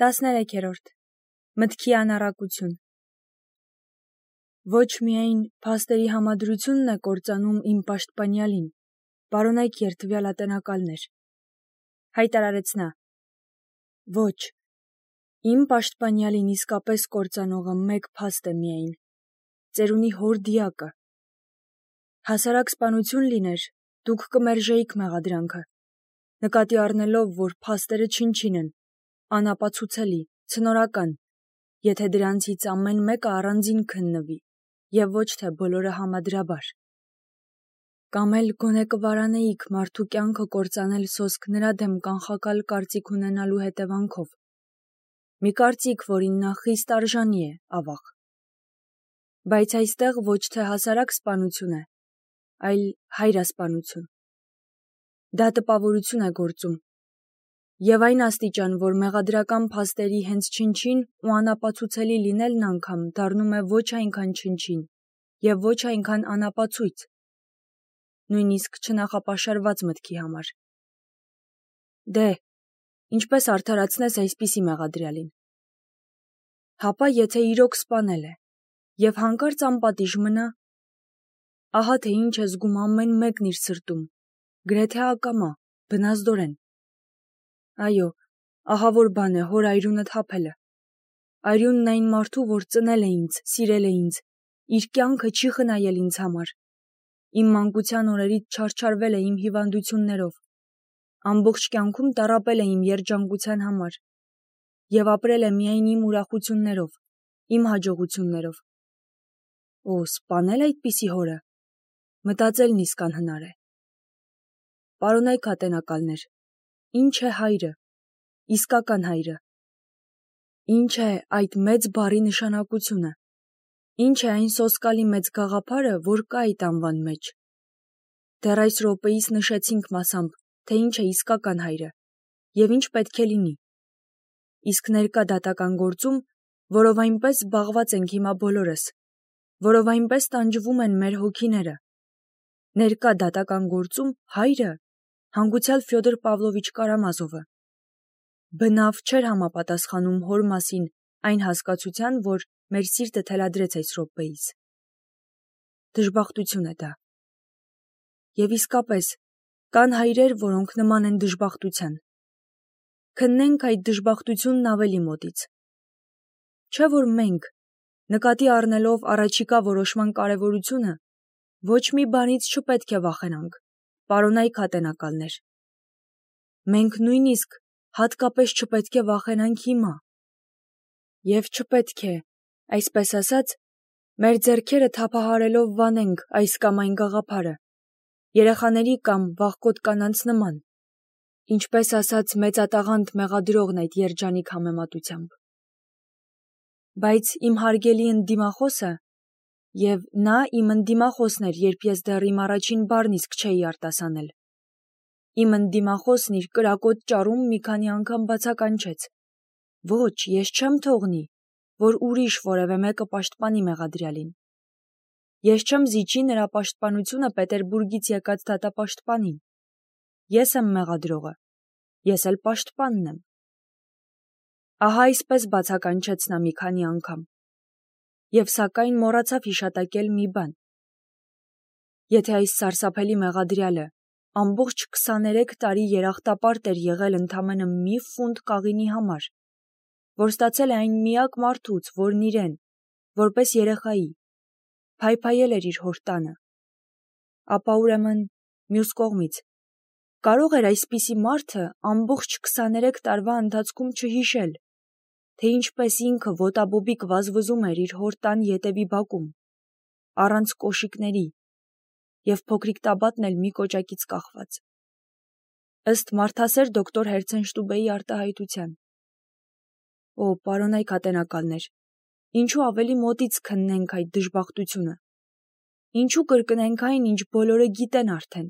13-րդ Մտքի անառակություն Ոչ միայն փաստերի համադրությունն է կործանում իմ պաշտպանյալին, պարոնայք երդվյալ ատենակալներ, հայտարարեց նա, ոչ, իմ պաշտպանյալին իսկապես կործանողը մեկ փաստ է միայն, ծերունի հոր դիակը, հասարակ սպանություն լիներ, դուք կմերժեիք մեղադրանքը, նկատի առնելով, որ փաստերը չնչին են, անապացուցելի, ցնորական, եթե դրանցից ամեն մեկը առանձին քննվի, և ոչ թե բոլորը համադրաբար։ Կամ էլ գոնե կվարանեիք մարդու կյանքը կործանել սոսկ նրա դեմ կանխակալ կարծիք ունենալու հետևանքով։ Մի կարծիք, որին նա խիստ արժանի է, ավաղ։ Բայց այստեղ ոչ թե հասարակ սպանություն է, այլ հայրասպանություն։ Դա տպավորություն է գործում։ Եվ այն աստիճան, որ մեղադրական փաստերի հենց չնչին ու անապացուցելի լինելն անգամ դառնում է ոչ այնքան չնչին և ոչ այնքան անապացույց, նույնիսկ չնախապաշարված մտքի համար։ Դե, ինչպես արդարացնես այսպիսի մեղադրյալին։ Հապա եթե իրոք սպանել է, և հանկարծ անպատիժ մնա, ահա թե ինչ է զգում ամեն մեկն իր սրտում, գրեթե ակամա, բնազդորեն։ Այո, ահա որ բան է հոր այրունը թափելը։ Այրունն այն մարդու, որ ծնել է ինձ, սիրել է ինձ, իր կյանքը չի խնայել ինձ համար։ Իմ մանկության օրերից չարչարվել է իմ հիվանդություններով, ամբողջ կյանքում տառապել է իմ երջանկության համար և ապրել է միայն իմ ուրախություններով, իմ հաջողություններով։ Օ, սպանել այդպիսի հորը, մտածելն իսկ անհնար է։ Պարոնայք ատենակալներ, ինչ է հայրը, իսկական հայրը։ Ինչ է այդ մեծ բառի նշանակությունը, ինչ է այն սոսկալի մեծ գաղափարը, որ կա այդ անվան մեջ։ Դեռ այս րոպեիս նշեցինք մասամբ, թե ինչ է իսկական հայրը, և ինչ պետք է լինի։ Իսկ ներկա դատական գործում, որով այնպես զբաղված ենք հիմա բոլորս, որով այնպես տանջվում են մեր հոգիները, ներկա դատական գործում հայրը, հանգուցյալ Ֆյոդոր Պավլովիչ Կարամազովը, բնավ չէր համապատասխանում հոր մասին այն հասկացության, որ մեր սիրտը թելադրեց այս րոպեիս։ Դժբախտություն է դա։ Եվ իսկապես, կան հայրեր, որոնք նման են դժբախտության։ Քննենք այդ դժբախտությունն ավելի մոտից։ Չէ՞ որ մենք, նկատի առնելով առաջիկա որոշման կարևորությունը, ոչ մի բանից չպետք է վախենանք, պարոնայք ատենակալներ։ Մենք նույնիսկ հատկապես չպետք է վախենանք հիմա։ Եվ չպետք է, այսպես ասած, մեր ձեռքերը թափահարելով վանենք այս կամ այն գաղափարը, երեխաների կամ վախկոտ կանանց նման, ինչպես ասաց մեծատաղանդ մեղադրողն այդ երջանիկ համեմատությամբ։ Բայց իմ հարգելի ընդդիմախոսը, և նա իմ ընդդիմախոսն էր, երբ ես դեռ իմ առաջին բառն իսկ չէի արտասանել, իմ ընդդիմախոսն իր կրակոտ ճառում մի քանի անգամ բացականչեց. ոչ, ես չեմ թողնի, որ ուրիշ որևէ մեկը պաշտպանի մեղադրյալին։ Ես չեմ զիջի նրա պաշտպանությունը Պետերբուրգից եկած դատապաշտպանին։ Ես եմ մեղադրողը, ես էլ պաշտպանն եմ։ Ահա այսպես բացականչեց նա մի քանի անգամ։ Եվ սակայն մոռացավ հիշատակել մի բան։ Եթե այս սարսափելի մեղադրյալը ամբողջ 23 տարի երախտապարտ էր եղել ընդամենը մի ֆունտ կաղինի համար, որ ստացել է այն միակ մարդուց, որն իրեն, որպես երեխայի, փայփայել էր իր հոր տանը, ապա ուրեմն, մյուս կողմից, կարող էր այսպիսի մարդը ամբողջ 23 տարվա ընթացքում չհիշել, թե ինչպես ինքը ոտաբոբիկ վազվզում էր իր հոր տան ետևի բակում, առանց կոշիկների, և փոքրիկ տաբատն էլ մի կոճակից կախված։ Ըստ մարդասեր դոկտոր Հերցենշտուբեի արտահայտության։ Օ, պարոնայք ատենակալներ, ինչու ավելի մոտից քննենք այդ դժբախտությունը, ինչու կրկնենք այն, ինչ բոլորը գիտեն արդեն։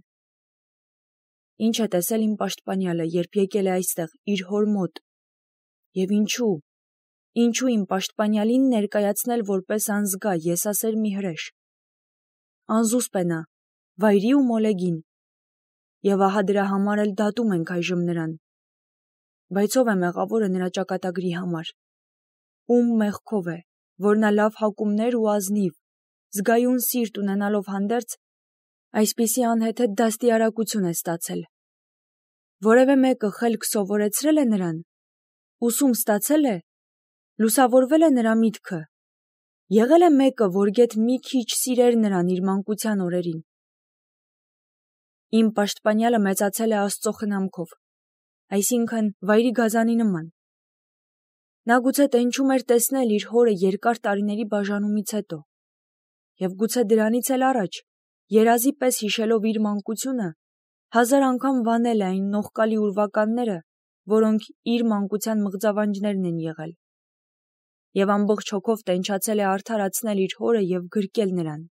Ինչ է տեսել իմ պաշտպանյալը, երբ եկել է այստեղ իր հոր մոտ, և ինչու իմ պաշտպանյալին ներկայացնել որպես անզգա, եսասեր մի հրեշ։ Անզուսպ է նա, վայրի ու մոլեգին, և ահա դրա համար էլ դատում ենք այժմ նրան։ բայց ով է մեղավորը նրա ճակատագրի համար։ Ում մեղքով է, որ նա լավ հակումներ ու ազնիվ, զգայուն սիրտ ունենալով հանդերձ, այսպիսի անհեթեթ դաստիարակություն է ստացել։ Որևէ մեկը խելք սովորեցրել է նրան, ուսում ստացել է, լուսավորվել է նրա միտքը, եղել է մեկը, որ գեթ մի քիչ սիրեր նրան իր մանկության օրերին։ Իմ պաշտպանյալը մեծացել է Աստծո խնամքով, այսինքն վայրի գազանի նման։ Նա գուցե տենչում էր տեսնել իր հորը երկար տարիների բաժանումից հետո, և գուցե դրանից էլ առաջ, երազի պես հիշելով իր մանկությունը, 1000 անգամ վանել է այն նողկալի ուրվականները, որոնք իր մանկության մղձավանջներն են եղել, և ամբողջ հոգով տենչացել է արդարացնել իր հորը և գրկել նրան։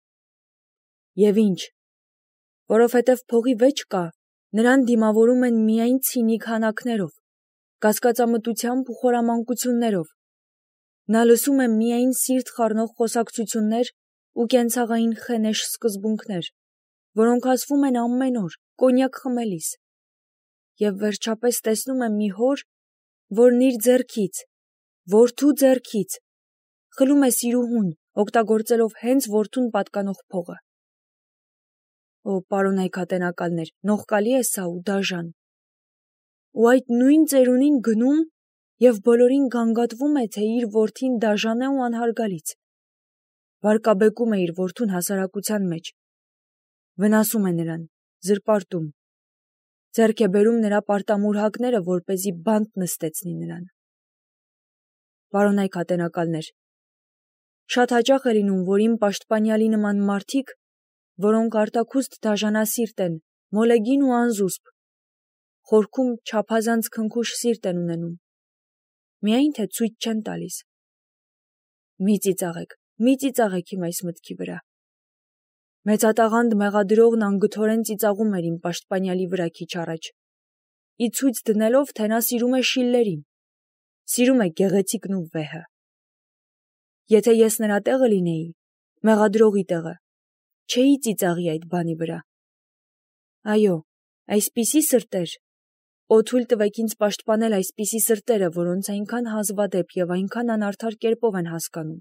Եվ ինչ, որովհետև փողի վեճ կա, նրան դիմավորում են միայն ցինիկ հանակներով, կասկածամտությամբ ու խորամանկություններով։ Նա լսում է միայն սիրտ խառնող խոսակցություններ ու կենցաղային խենեշ սկզբունքներ, որոնք ասվում են ամեն օր, կոնյակ խմելիս, և վերջապես տեսնում է մի հոր, որն իր ձեռքից, որդու ձեռքից, խլում է սիրուհուն, օգտագործելով հենց որդուն պատկանող փողը։ Օ, պարոնայք ատենակալներ, նողկալի է սա ու դաժան։ Ու այդ նույն ծերունին գնում և բոլորին գանգատվում է, թե իր որդին դաժան է ու անհարգալից։ Վարկաբեկում է իր որդուն հասարակության մեջ, վնասում է նրան, զրպարտում, ձեռք է բերում նրա պարտամուրհակները, որպեսզի բանտ նստեցնի նրան։ Պարոնայք ատենակալներ, շատ հաճախ է լինում, որ իմ պաշտպանյալի նման մարդիկ, որոնք արտաքուստ դաժանասիրտ են, մոլեգին ու անզուսպ, խորքում չափազանց քնքուշ սիրտ են ունենում, միայն թե ցույց չեն տալիս։ Մի ծիծաղեք իմ այս մտքի վրա։ Մեծատաղանդ մեղադրողն անգթորեն ծիծաղում էր իմ պաշտպանյալի վրա քիչ առաջ, ի ցույց դնելով, թե նա սիրում է Շիլլերին, սիրում է գեղեցիկն ու վեհը։ Եթե ես նրա տեղը լինեի, մեղադրողի տեղը, չէի ծիծաղի այդ բանի վրա։ Այո, այսպիսի սրտեր, օ թույլ տվեք ինձ պաշտպանել այսպիսի սրտերը, որոնց այնքան հազվադեպ և այնքան անարդար կերպով են հասկանում։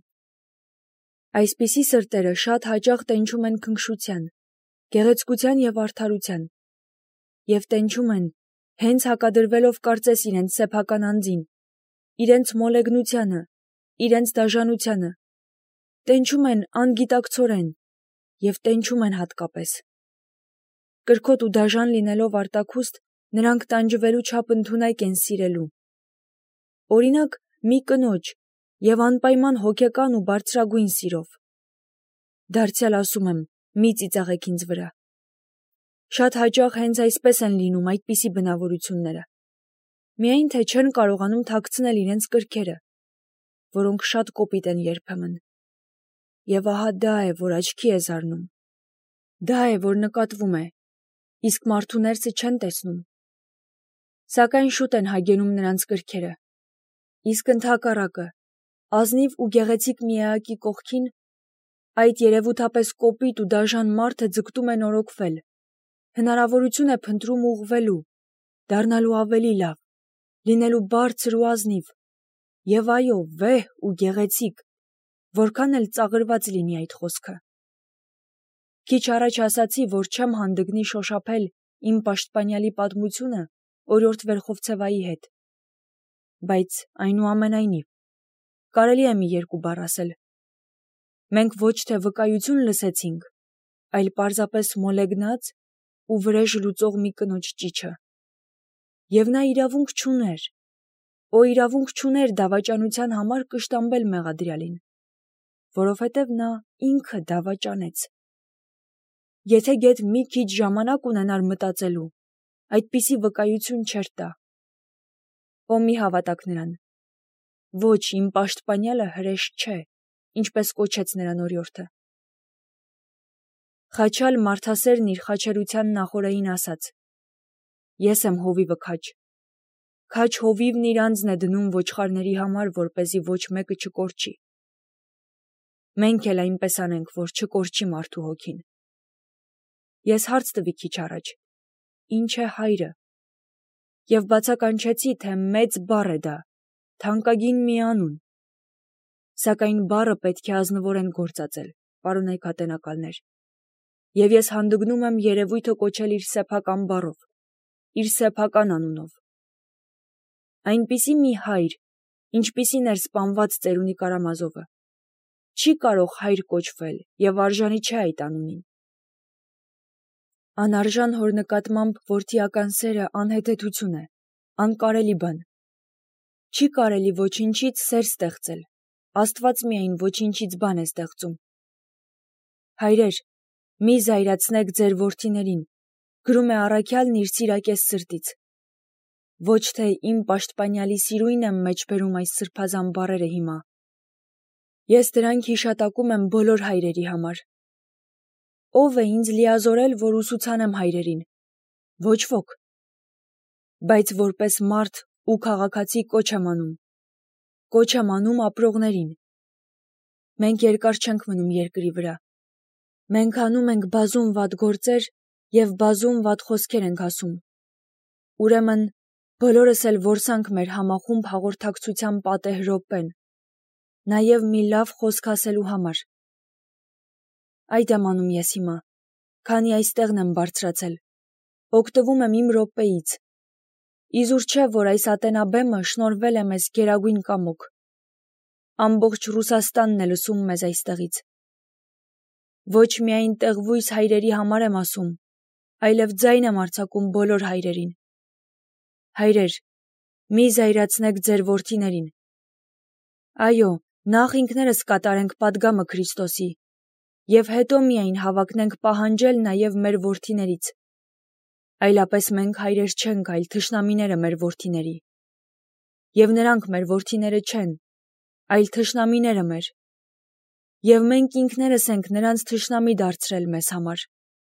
Այսպիսի սրտերը շատ հաճախ տենչում են քնքշության, գեղեցկության և արդարության, և տենչում են, հենց հակադրվելով կարծես իրենց սեփական անձին, իրենց մոլեգնությանը, իրենց դաժանությանը, տենչում են անգիտակցորեն և տենչում են հատկապես։ Կրքոտ ու դաժան լինելով արտաքուստ, նրանք տանջվելու չափ ընդունակ են սիրելու։ Օրինակ, մի կնոջ և անպայման հոգեկան ու բարձրագույն սիրով։ Դարձյալ ասում եմ, մի ծիծաղեք ինձ վրա։ Շատ հաճախ հենց այսպես են լինում այդպիսի բնավորությունները, միայն թե չեն կարողանում թաքցնել իրենց կրքերը, որոնք շատ կոպիտ են երբեմն։ Եվ ահա դա է, որ աչքի է զարնում։ Դա է, որ նկատվում է, իսկ մարդու ներսը չեն տեսնում։ Սակայն շուտ են հագենում նրանց կրքերը, իսկ ընդհակառակը, ազնիվ ու գեղեցիկ մի էակի կողքին, այդ երևութապես կոպիտ ու դաժան մարդը ձգտում է նորոգվել, հնարավորություն է փնտրում ուղղվելու, դառնալու ավելի լավ, լինելու բարձր ու ազնիվ, և այո, վեհ ու գեղեցիկ, որքան էլ ծաղրված լինի այդ խոսքը։ Քիչ առաջ ասացի, որ չեմ հանդգնի շոշափել իմ պաշտպանյալի պատմությունը օրիորդ Վերխովցևայի հետ, բայց այնուամենայնիվ, կարելի է մի երկու բառ ասել։ Մենք ոչ թե վկայություն լսեցինք, այլ պարզապես մոլեգնած ու վրեժ լուծող մի կնոջ ճիչը։ Եվ նա իրավունք չուներ դավաճանության համար կշտամբել մեղադրյալին, որովհետև նա ինքը դավաճանեց։ Եթե գեթ մի քիչ ժամանակ ունենար մտածելու, այդպիսի վկայություն չէր տա։ Օ մի հավատաք նրան։ Ոչ, իմ պաշտպանյալը հրեշ չէ, ինչպես կոչեց նրան օրիորդը։ Խաչյալ մարդասերն իր խաչերության նախօրեին ասաց. Ես եմ հովիվը քաչ։ Քաչ հովիվն իր անձն է դնում ոչխարների համար, որպեսզի ոչ մեկը չկորչի։ Մենք էլ այնպես անենք, որ չկորչի մարդու հոգին։ Ես հարց տվի քիչ առաջ. ինչ է հայրը։ եւ բացականչեցի, թե մեծ բառ է դա, թանկագին մի անուն։ Սակայն բառը պետք է ազնվորեն գործածել, պարոնայք ատենակալներ, եւ ես հանդգնում եմ երևույթը կոչել իր սեփական բառով, իր սեփական անունով։ Այնպիսի մի հայր, ինչպիսին էր սպանված ծերունի Կարամազովը, չի կարող հայր կոչվել եւ արժանի չէ այդ անունին։ Անարժան հոր նկատմամբ որդիական սերը անհեթեթություն է, անկարելի բան։ Չի կարելի ոչինչից սեր ստեղծել, Աստված միայն ոչինչից բան է ստեղծում։ Հայրեր, մի զայրացնեք ձեր որդիներին, գրում է առաքյալն իր սիրակես սրտից։ Ոչ թե իմ պաշտպանյալի սիրույն եմ մեջբերում այս սրբազան բառերը հիմա։ Ես դրանք հիշատակում եմ բոլոր հայրերի համար։ Ով է ինձ լիազորել, որ ուսուցանեմ հայրերին։ Ոչ ոք։ Բայց որպես մարդ ու քաղաքացի կոչ եմ անում։ Կոչ եմ անում ապրողներին։ Մենք երկար չենք մնում երկրի վրա։ Մենք անում ենք բազում վատ գործեր եւ բազում վատ խոսքեր ենք ասում։ Ուրեմն բոլորս էլ որսանք մեր համախումբ հաղորդակցության պատեհ րոպեն, նաեւ մի լավ խոսք ասելու համար։ Այդ եմ անում ես հիմա, քանի այստեղն եմ բարձրացել, օգտվում եմ իմ րոպեից։ Իզուր չէ, որ այս ատենաբեմը շնորհվել է մեզ գերագույն կամոք։ Ամբողջ Ռուսաստանն է լսում մեզ այստեղից։ Ոչ միայն տեղվույս հայրերի համար եմ ասում, այլև ձայն եմ արձակում բոլոր հայրերին։ Հայրեր, մի զայրացնեք ձեր որդիներին։ Այո, նախ ինքներս կատարենք պատգամը Քրիստոսի, եւ հետո միայն հավակնենք պահանջել նաեւ մեր որդիներից։ Այլապես մենք հայրեր չենք, այլ թշնամիները մեր որդիների։ Եվ նրանք մեր որդիները չեն, այլ թշնամիները մեր։ Եվ մենք ինքներս ենք նրանց թշնամի դարձրել մեզ համար։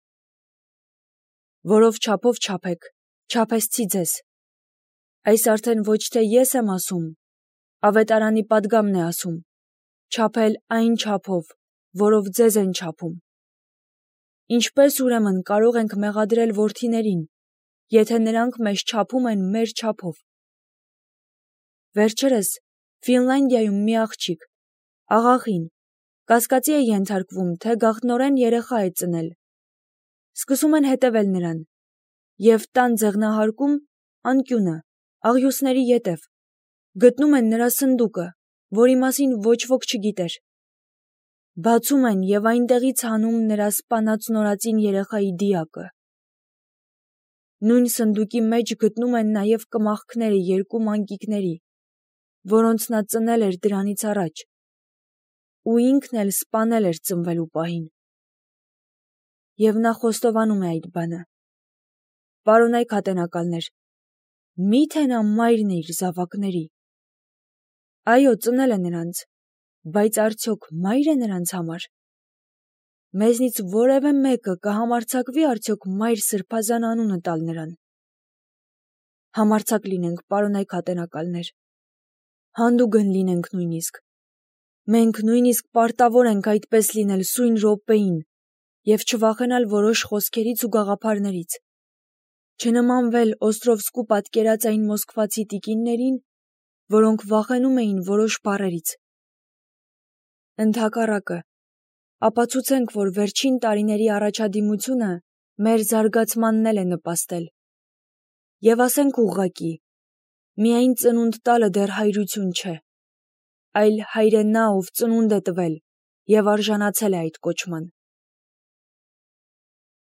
Որով չափով չափեք, չափեսցի ձեզ։ Այս արդեն ոչ թե ես եմ ասում, ավետարանի պատգամն է ասում, չափել այն չափով, որով ձեզ են չափում։ Ինչպես ուրեմն կարող ենք մեղադրել որդիներին, եթե նրանք մեզ չափում են մեր չափով։ Վերջերս Ֆինլանդիայում մի աղջիկ, աղախին, կասկածի է ենթարկվում, թե գաղտնորեն երեխա է ծնել։ Սկսում են հետևել նրան, եւ տան ձեղնահարկում անկյունը, աղյուսների ետև, գտնում են նրա սնդուկը, որի մասին ոչ ոք չգիտեր։ Բացում են եւ այնտեղից հանում նրա սպանած նորածին երեխայի դիակը։ Նույն սնդուկի մեջ գտնում են նաեւ կմախքները երկու մանկիկների, որոնց նա ծնել էր դրանից առաջ, ու ինքն էլ սպանել էր ծնվելու պահին։ Եվ նա խոստովանում է այդ բանը։ Պարոնայք ատենակալներ, միթե նա մայրն է իր զավակների։ Այո, ծնել է նրանց, բայց արդյոք մայր է նրանց համար։ Մեզնից որևէ մեկը կհամարձակվի արդյոք մայր սրբազան անունը տալ նրան։ Համարձակ լինենք, պարոնայք ատենակալներ։ Հանդուգն լինենք նույնիսկ։ Մենք նույնիսկ պարտավոր ենք այդպես լինել սույն րոպեին եւ չվախենալ որոշ խոսքերից ու գաղափարներից։ Չնմանվել Օստրովսկու պատկերած այն մոսկվացի տիկիններին, որոնք վախենում էին որոշ բառերից։ Ընդհակառակը, ապացուցենք, որ վերջին տարիների առաջադիմությունը մեր զարգացմանն էլ է նպաստել։ Եվ ասենք ուղղակի, միայն ծնունդ տալը դեռ հայրություն չէ, այլ հայր է նա, ով ծնունդ է տվել եւ արժանացել է այդ կոչման։